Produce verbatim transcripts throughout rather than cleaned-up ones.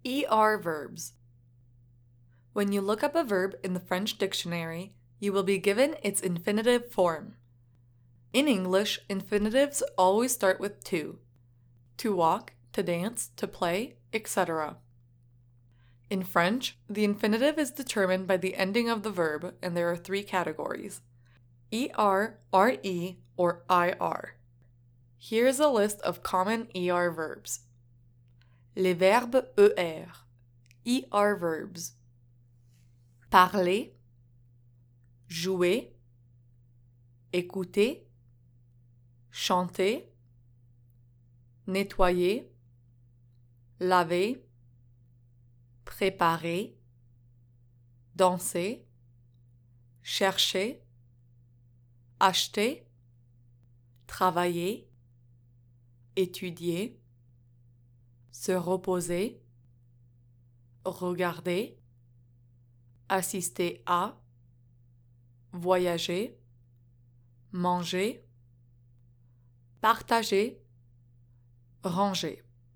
E R verbs. When you look up a verb in the French dictionary, you will be given its infinitive form. In English, infinitives always start with to. To walk, to dance, to play, et cetera. In French, the infinitive is determined by the ending of the verb, and there are three categories: er, re, or ir. Here is a list of common E R verbs. Les verbes er, E R verbs. Parler, jouer, écouter, chanter, nettoyer, laver, préparer, danser, chercher, acheter, travailler, étudier, se reposer, regarder, assister à, voyager, manger, partager, ranger.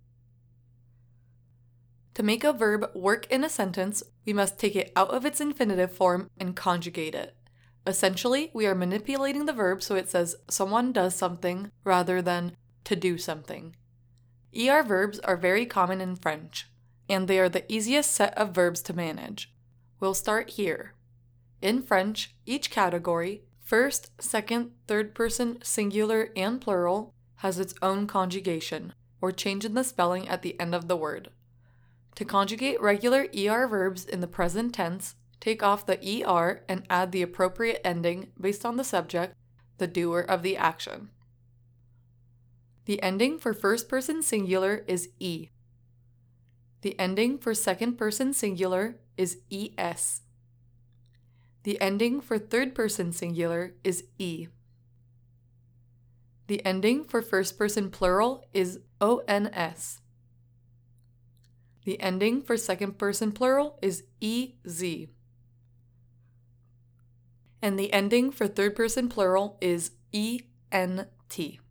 To make a verb work in a sentence, we must take it out of its infinitive form and conjugate it. Essentially, we are manipulating the verb so it says someone does something rather than to do something. E R verbs are very common in French, and they are the easiest set of verbs to manage. We'll start here. In French, each category, first, second, third person, singular, and plural, has its own conjugation, or change in the spelling at the end of the word. To conjugate regular E R verbs in the present tense, take off the E R and add the appropriate ending based on the subject, the doer of the action. The ending for first person singular is E. The ending for second person singular is E S. The ending for third person singular is E. The ending for first person plural is O N S. The ending for second person plural is E Z. And the ending for third person plural is E N T.